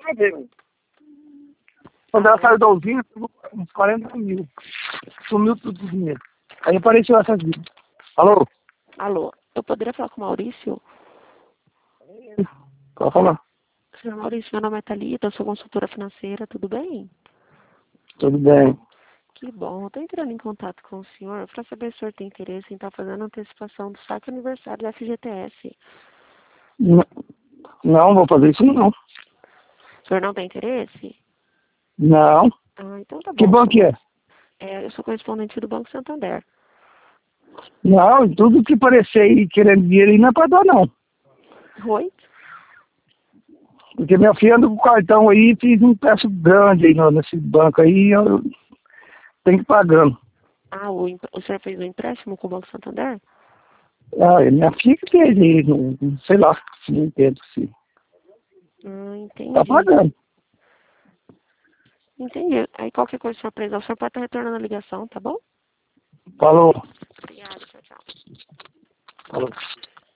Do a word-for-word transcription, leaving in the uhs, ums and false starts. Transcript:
saber, velho. Quando ela saiu da usina, uns quarenta mil. Sumiu tudo o dinheiro. Aí apareceu essas vidas. Alô? Alô, eu poderia falar com o Maurício? Pode falar. Senhor Maurício, meu nome é Thalita, eu sou consultora financeira, tudo bem? Tudo bem. Que bom, eu estou entrando em contato com o senhor para saber se o senhor tem interesse em estar fazendo antecipação do saque aniversário da F G T S. Não, não vou fazer isso não. O senhor não tem interesse? Não. Ah, então tá bom. Que banco que é? É, eu sou correspondente do Banco Santander. Não, tudo que parecer aí querendo dinheiro aí não é pra dar não. Oi? Porque minha filha anda com o cartão aí e fiz um peço grande aí no, nesse banco aí, eu tenho que ir pagando. Ah, o, empre- o senhor fez um empréstimo com o Banco Santander? Ah, é minha filha que fez aí, não, não sei lá, não entendo se Ah, tá entendi. pagando. Entendi. Aí qualquer coisa que o senhor precisar, o senhor pode estar retornando a ligação, tá bom? Falou. Obrigada, tchau, tchau. Falou.